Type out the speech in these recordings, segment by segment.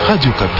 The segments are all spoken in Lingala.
Radio Kapi.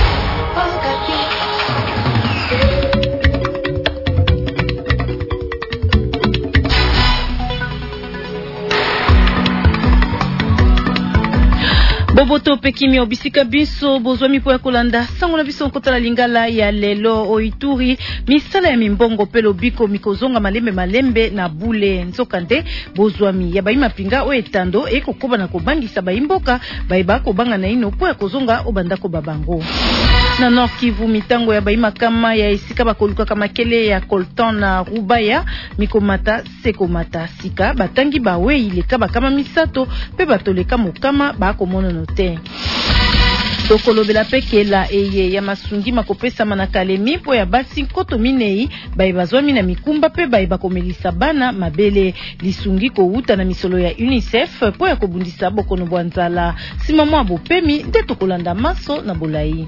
Boboto pekimi obisika biso bozwami po ya kolanda sango na biso nkota la lingala ya lelo o Ituri misala ya mimbongo pelo biko mikozonga malembe na bule nzokande bozwami ya baima pinga o etando ekokoba na kobangisa baimboka baiba kobanga na ino po ya kozonga obandako babango na Nord Kivu mitango ya baima kama ya esika bakoluka kama kele ya coltan na Rubaya mikomata sekomata sika batangi bawe ileka bakama misato pe batoleka mokama bakomono te tokolobela pekela eye ya masungi makopesa mana kalemi po ya basi nkoto minei baibazwami na mikumba pe baibakomelisa bana mabele lisungi kouta na misolo ya UNICEF po ya kobundisa bokono bwa nzala sima mwa bopemi nde tokolanda maso na bolai.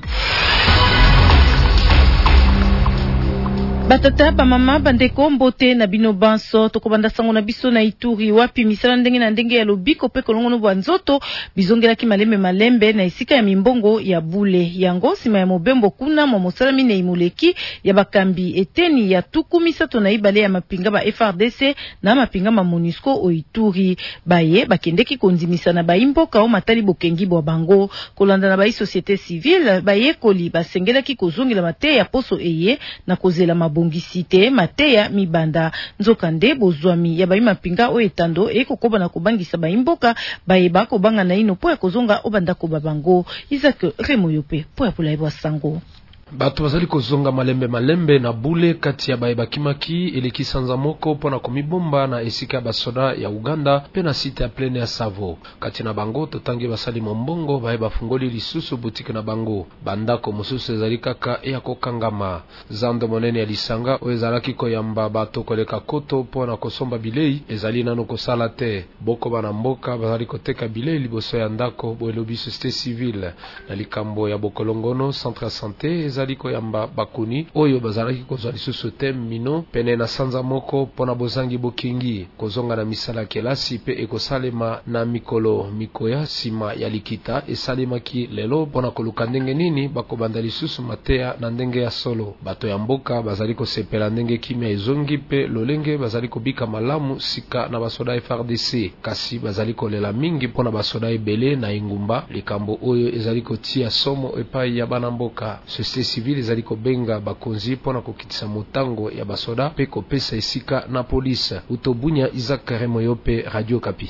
Batata ba mama bandeko mbote na bino banso tokobanda sango na biso na Ituri wapi misala ndenge na ndenge ya lobiko pe kolongono bwa nzoto bizongela ki malembe na esika ya mimbongo ya bule yango sima ya mobembo kuna mo mosala mine imuleki ya bakambi eteni ya tuku misato na ibale ya mapinga ba FRDC na mapinga ma MONUSCO o Ituri baye bakendeki konzimisa na baimboka o matali bokengi bwa bango kolanda na ba société civile baye koli basengela ki kozongela mate ya poso eye na kozela bongisite mateya mibanda nzokande bozwami ya baima pinga o etando ekokoba na kobangisa baimboka bayeba kobanga na ino po ya kozonga obanda ko babango Isaac Remoyope po ya polaibwa sango. Batu bazali kozonga malembe na bule kati ya baeba kimaki eleki sanza moko pona komibomba na esika basoda ya Uganda pe na site ya plene ya Savo kati na bango totangi basali mombongo baeba fungoli lisusu boutique na bango bandako mosusu ezali kaka ya kokangama zando monene ya lisanga o ezalaki koyamba bato koleka koto pona kosomba bilei ezali nano kosala te boko bana mboka bazali koteka bilei liboso ya ndako boelobi société civile na likambo ya bokolongono centre santé ezali koyamba bakuni oyo bazalaki kozwa lisusu te mino pene na sanza moko pona bozangi bokingi kozonga na misala kelasi pe ekosalema na mikolo mikoya sima ya likita esalemaki lelo pona koluka ndenge nini bakobanda lisusu mateya na ndenge ya solo bato ya mboka bazali kosepela ndenge kimia ezongi pe lolenge bazali kobika malamu sika na basoda FRDC kasi bazali kolela mingi pona basoda ebele na ingumba likambo oyo ezali kotia somo epai ya bana mboka société civile ezali kobenga bakonzi pona kokitisa motango ya basoda pe kopesa esika na polisi utobunya Isaac Remoyope Radio Kapi.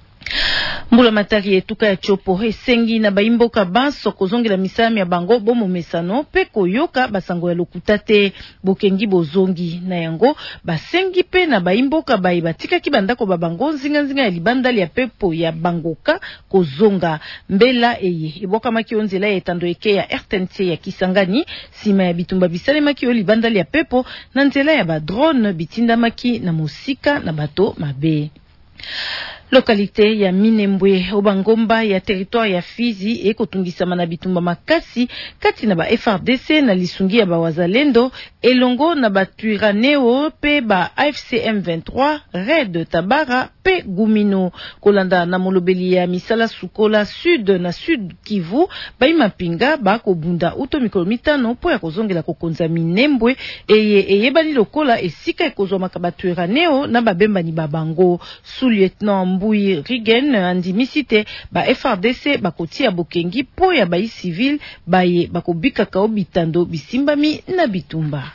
Mbula matari etuka ya chopo esengi na baimboka baso kozongela misami ya bango bomo mesano pe koyoka basango ya lokutate bokengi bozongi na yango basengi pe na baimboka batika kibandako babango nzinga ya libandali ya pepo ya bangoka kozonga mbela eye eboka maki onzela ya etando eke ya RTNC ya Kisangani sima ya bitumba bisale maki o libandali ya pepo na nzela ya ba drone bitinda maki na musika na bato mabe. Lokalité ya Minembwe obangomba ya territoire ya Fizi ekotungisama na bitumba makasi kati na ba FRDC na lisungi ya ba wazalendo elongo na ba Twiraneo pe ba AFC M23 Red Tabara pe Gumino kolanda na molobeli ya misala sukola sud na sud Kivu baima pinga ba kobunda uto mikolo mitano po ya kozongela kokonza Minembwe eye bali lokola esika ekozwa makabatu Twiraneo na babemba ni babango sous-lieutenant Mbui Rigen andimisite ba FRDC bakotia bokengi po ya bai civil baye bakobika kao bitando bisimbami na bitumba.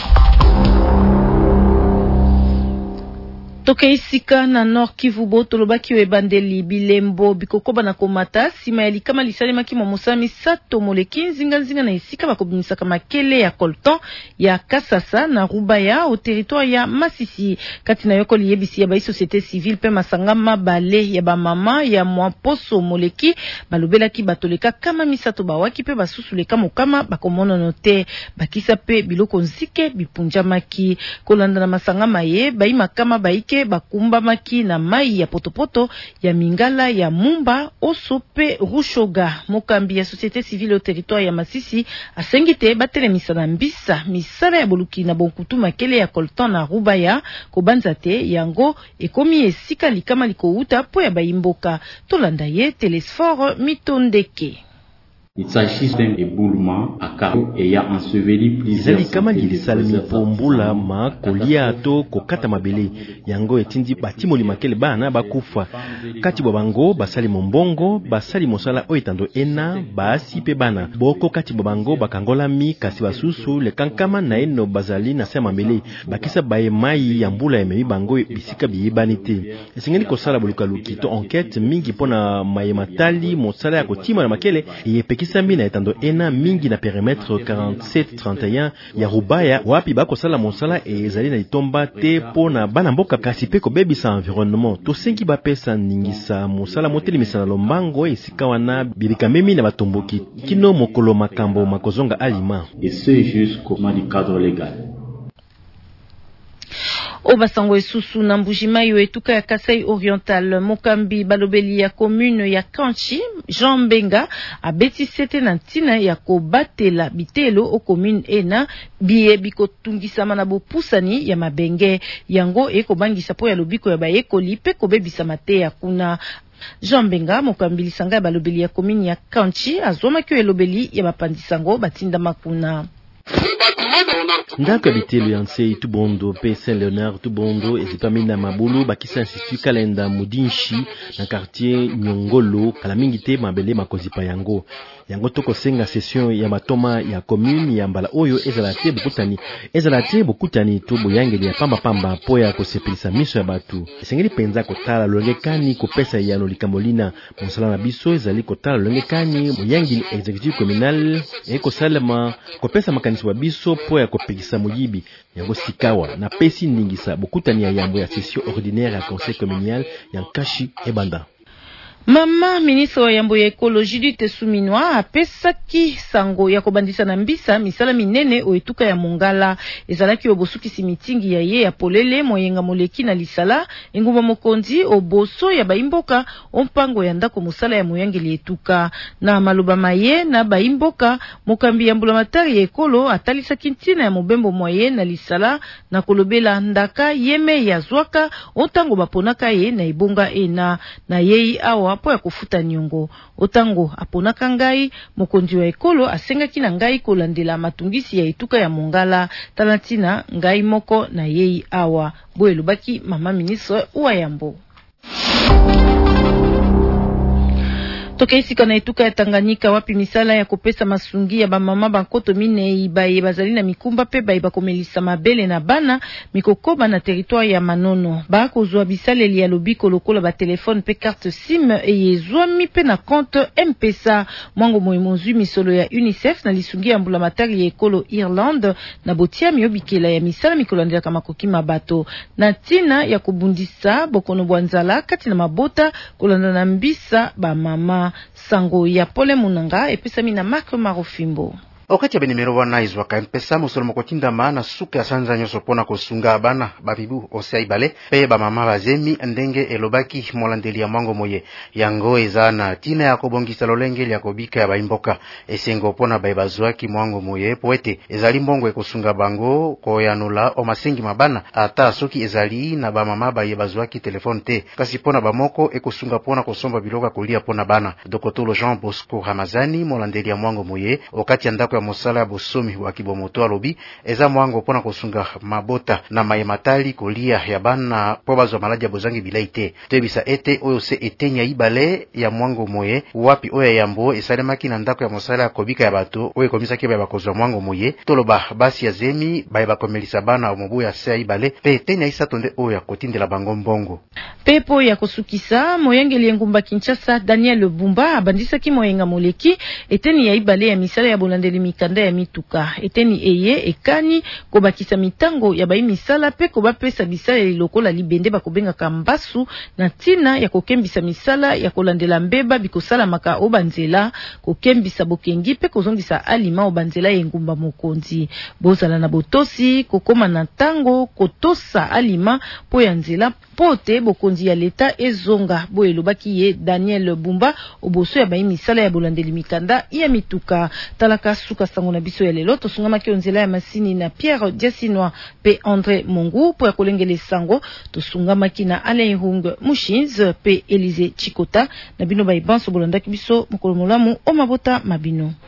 Toke isika na Nord Kivu boto lobaki ebandeli bilembo bikokoba na komata sima ya likama lisalema ki momosami sato moleki nzinga na isika bakobimisa kama kele ya coltan ya Kasasa na Rubaya au territoire ya Masisi kati na yoko liyebisi ya ba société civile pe masanga mabale ya ba mama ya mwaposo moleki balobela ki batoleka kama misato bawaki pe basusuleka mokama bakomono note bakisa pe biloko nzike bipunjamaki kolanda na masanga maye baima kama baike bakumba maki na mai ya potopoto ya Mingala ya Mumba oso pe Rushoga mokambi ya société civile au territoire ya Masisi asengite batelemisa na mbisa misala ya boluki na bonkutu makele ya coltan na Rubaya kobanza te yango ekomi esika likama likouta po ya baimboka tolanda ye Telesfort Mitondeke. Il s'agit d'un éboulement à carreaux ayant enseveli plusieurs. Ezali kama ngilisalmi pombula ma kolia to kokata mabele yango etindi batimoli makele bana bakufa kati bwa bango basali mombongo basali mosala oitando ena basi pe bana boko kati bwa bango bakangolami kasi basusu le kankama na eno bazali na sema mabele bakisa baye mai ya mbula ya memi bango bisika biyebani te esengeli kosala boluka lukito enquête mingi pona maye matali mosala ya kotima na makele yepekisami na etando ena mingi na périmètre 47-31 ya Rubaya wapi bakosala mosala ezali na litomba te pona bana mboka kasi pe kobebisa environnement tosengi bapesa ningisa mosala motelimisa na lombango esika wana bilika memi na batomboki kino mokolo makambo makozonga alima et ce jusqu'au moment du cadre légal. Obasango esusu na Mbujimayi etuka ya Kasai Oriental mokambi balobeli ya commune ya Kanchi Jean Mbenga abeti sete na ntina ya kobatela bitelo o commune ena biye bikotungisama na bopusani ya mabenge yango ekobangisa po ya lobiko ya bayekoli pe kobebisa mate ya kuna. Jean Mbenga mokambi lisanga ya balobeli ya commune ya Kanchi azomaki elobeli ya bapandisango batinda makuna. Ndaka bitelo yanse tubondo pe Saint-Léonard tubondo ezipamina mabulu bakisa institut kalenda mudinshi na quartier Nyongolo kala mingi te mabele makozipa yango toko senga session ya matoma ya commune ya mbala oyo ezalate bokutani to boyangeli ya pamba po ya kosepelisa miso ya batu esengeli penza kotala longekani kopesa ya no likamolina mosala na biso ezali kotala longekani moyangeli executive communal ekosalema kopesa makanisi wa biso po ya kopekisa moyibi yango sikawa na pesi ningisa bokutani ya yambo ya session ordinaire ya conseil communal ya Nkashi ebanda. Mama ministre wa yambo ya ekoloji Judith Suminwa apesaki sango ya kobandisa na mbisa misala minene oetuka ya Mongala ezalaki obosukisi mitingi ya ye ya polele moyenga moleki na lisala engumba mokonzi oboso ya baimboka ompango ya ndako mosala ya moyangeli etuka na maloba maye na baimboka mokambi ya mbulamatari ya ekolo atalisaki ntina ya mobembo moye na lisala na kolobela ndaka yeme ya zwaka ontango baponaka ye na ibonga ena na yei awa po ya kufuta nyongo otango aponaka ngai mokonzi wa ekolo asengaki na ngai kolandela matungisi ya etuka ya Mongala talatina ngai moko na yei awa boye lobaki mama ministre wa yambo. Tokeisika na etuka ya Tanganyika wapi misala ya kopesa masungi ya bamama bankoto minei baye bazali na mikumba pe baye bakomelisa mabele na bana mikokoba na territoire ya Manono bakozwa bisaleli ya lobiko lokola ba telefone pe carte SIM eyezwami pe na compte M-Pesa mwango moyemozwi misolo ya UNICEF na lisungi ya mbulamatari ya ekolo Irlande na botiami obikela ya misala mikolandela kama kokima bato na tina ya kubundisa bokono bwanzala kati na mabota kolanda na mbisa ba mama. Sango ya Pole Munanga epesami na Mark Marofimbo. Okati ya benimero wana izwaka mpesa musolo mokotinda maana suka ya sanza nyoso pona kosunga bana babibu osea ibale pe ba mama bazemi ndenge elobaki molandeli ya mwango moye yango ezana tina ya kobongisa lolenge ya kobika ya baimboka esengo pona baibazwaki mwango moye poete ezali mbongo ekosunga bango koyanula o masengi mabana ata soki ezali na ba mama baibazwaki telefone te kasi pona bamoko ekosunga pona kosomba biloka kolia pona bana Dokotolo Jean Bosco Ramazani molandeli ya mwango moye okati ya ya mosala ya bosomi wa kibomoto alobi eza mwango pona kosunga mabota na mayematali kolia ya bana po bazwa maladi ya bozangi bilaite tebisa ete oyo se etenya ibale ya mwango moye wapi oyo yambo esalemaki na ndako ya mosala ya kobika ya bato oyo komisaki ba bakozwa mwango moye toloba basi ya zemi ba bakomelisa bana omobu ya se ibale pe etenya isatonde oyo ya kotindela bango mbongo pepo ya kosukisa moyengeli ngumba Kinshasa Daniel Bumba abandisaki moyenga moleki eteni ya ibale ya misala ya bolandeli mikanda ya mituka eteni eye ekani kobakisa mitango ya bayi misala pe kobapesa bisala lokola libende bakobenga kambasu na tina ya kokembisa misala ya kolandela mbeba bikosala maka obanzela kokembisa bokengi pe kozongisa alima obanzela engumba mokonzi bozala na botosi kokoma na tango kotosa alima po ya nzela pote bokonzi ya leta ezonga bo elobaki ye Daniel Bumba oboso ya bayi misala ya bolandeli mikanda ya mituka talaka suka sango na biso ya lelo tosungamaki onzela ya masini na Pierre Diasinwa pe André Mongu po ya kolengele sango tosungamaki na Alain Hung Mushins pe Élysée Chikota na bino ba ibanso bolandaki biso mokolo molamu o mabota mabino.